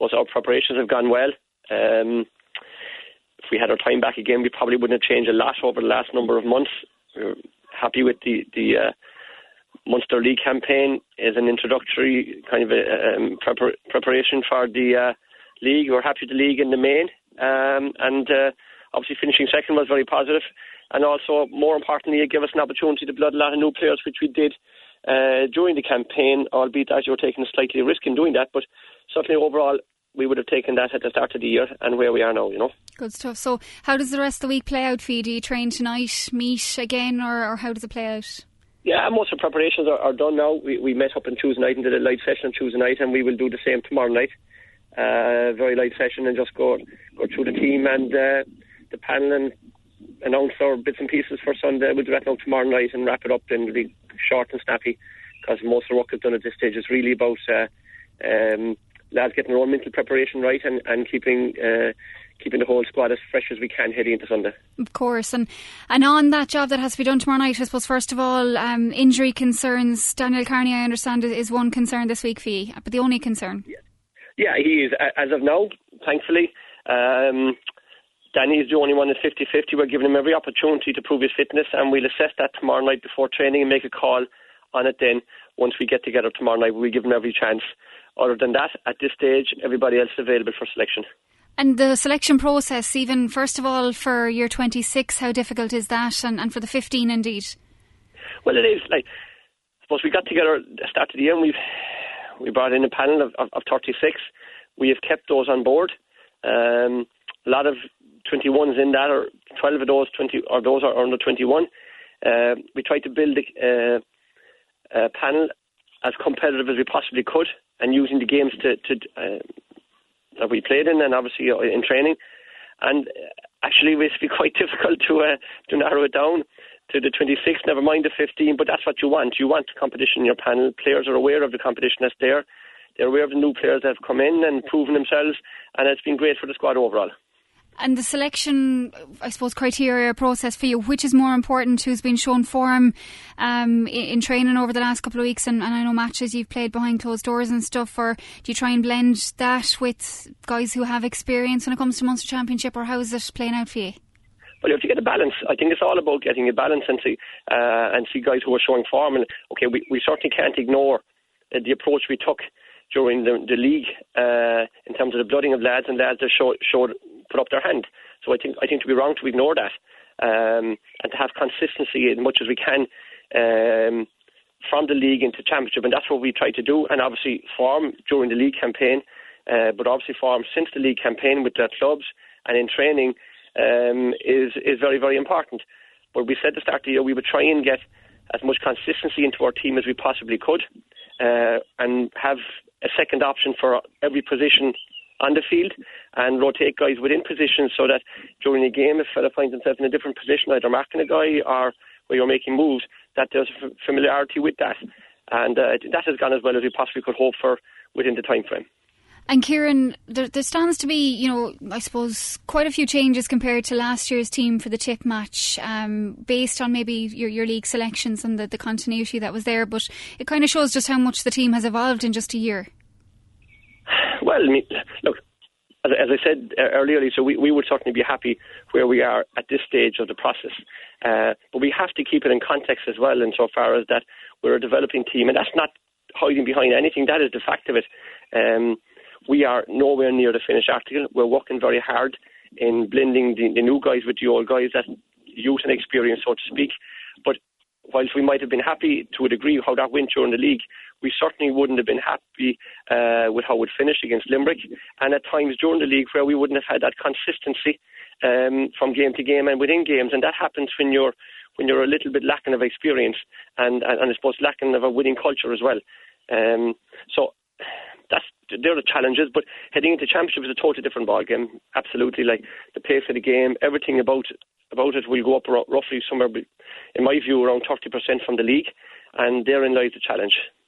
suppose our preparations have gone well. If we had our time back again, we probably wouldn't have changed a lot over the last number of months. We're happy with the Munster League campaign as an introductory kind of preparation for the league. We're happy with the league in the main, and obviously finishing second was very positive. And also, more importantly, it gave us an opportunity to blood a lot of new players, which we did during the campaign, albeit as you were taking a slightly risk in doing that. But certainly overall, we would have taken that at the start of the year and where we are now, Good stuff. So how does the rest of the week play out for you? Do you train tonight, meet again, or how does it play out? Yeah, most of the preparations are done now. We met up on Tuesday night and did a light session on Tuesday night, and we will do the same tomorrow night. Very light session, and just go through the team and the panel and announce our bits and pieces for Sunday. We'll do that now tomorrow night and wrap it up. Then it'll be short and snappy, because most of the work I've done at this stage is really about lads getting their own mental preparation right and keeping the whole squad as fresh as we can heading into Sunday. Of course, and on that job that has to be done tomorrow night, I suppose first of all, injury concerns. Daniel Carney, I understand, is one concern this week for you, but the only concern. Yeah, he is as of now, thankfully. Danny is the only one at 50-50. We're giving him every opportunity to prove his fitness, and we'll assess that tomorrow night before training and make a call on it then. Once we get together tomorrow night, we'll give him every chance. Other than that, at this stage, everybody else is available for selection. And the selection process, even first of all for year 26, how difficult is that? And for the 15 indeed? Well, it is. I suppose we got together at the start of the year, and we brought in a panel of 36. We have kept those on board. A lot of 21s in that, or 12 of those those are under 21. We tried to build a panel as competitive as we possibly could, and using the games that we played in, and obviously in training. And actually, it's been quite difficult to narrow it down to the 26, never mind the 15. But that's what you want. You want competition in your panel. Players are aware of the competition that's there. They're aware of the new players that have come in and proven themselves, and it's been great for the squad overall. And the selection, I suppose, criteria process for you, which is more important? Who's been shown form in training over the last couple of weeks, and I know matches you've played behind closed doors and stuff, or do you try and blend that with guys who have experience when it comes to Munster Championship, or how is it playing out for you? Well, you have to get a balance. I think it's all about getting a balance and see guys who are showing form. And okay, we certainly can't ignore the approach we took during the league in terms of the blooding of lads and lads that put up their hand. So I think to be wrong to ignore that, and to have consistency as much as we can from the league into championship, and that's what we try to do. And obviously form during the league campaign, but obviously form since the league campaign with their clubs and in training is very, very important. But we said at the start of the year we would try and get as much consistency into our team as we possibly could, and have a second option for every position on the field, and rotate guys within positions, so that during a game, if a fella finds himself in a different position, either marking a guy or where you're making moves, that there's familiarity with that. And that has gone as well as we possibly could hope for within the time frame. And Kieran, there stands to be, I suppose, quite a few changes compared to last year's team for the tip match, based on maybe your league selections and the continuity that was there. But it kind of shows just how much the team has evolved in just a year. Well, look, as I said earlier, so we would certainly be happy where we are at this stage of the process. But we have to keep it in context as well, insofar as that we're a developing team, and that's not hiding behind anything. That is the fact of it. We are nowhere near the finished article. We're working very hard in blending the new guys with the old guys, that youth and experience, so to speak. But whilst we might have been happy to a degree how that went during the league, we certainly wouldn't have been happy with how it finished against Limerick, and at times during the league where we wouldn't have had that consistency from game to game and within games. And that happens when you're a little bit lacking of experience and I suppose lacking of a winning culture as well. So they're the challenges, but heading into championship is a totally different ball game. Absolutely, like the pace of the game, everything about it will go up roughly somewhere, in my view, around 30% from the league, and therein lies the challenge.